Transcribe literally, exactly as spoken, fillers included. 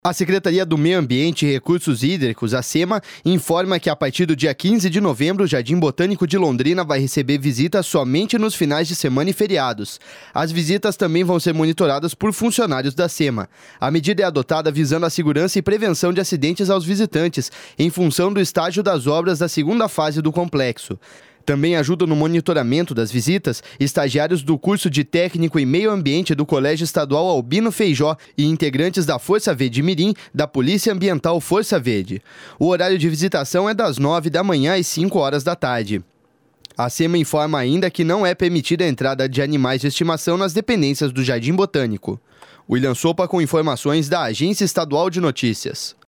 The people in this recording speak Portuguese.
A Secretaria do Meio Ambiente e Recursos Hídricos, a SEMA, informa que a partir do dia quinze de novembro, o Jardim Botânico de Londrina vai receber visitas somente nos finais de semana e feriados. As visitas também vão ser monitoradas por funcionários da SEMA. A medida é adotada visando a segurança e prevenção de acidentes aos visitantes, em função do estágio das obras da segunda fase do complexo. Também ajudam no monitoramento das visitas estagiários do curso de Técnico em Meio Ambiente do Colégio Estadual Albino Feijó e integrantes da Força Verde Mirim, da Polícia Ambiental Força Verde. O horário de visitação é das nove da manhã às cinco horas da tarde. A SEMA informa ainda que não é permitida a entrada de animais de estimação nas dependências do Jardim Botânico. William Sopa com informações da Agência Estadual de Notícias.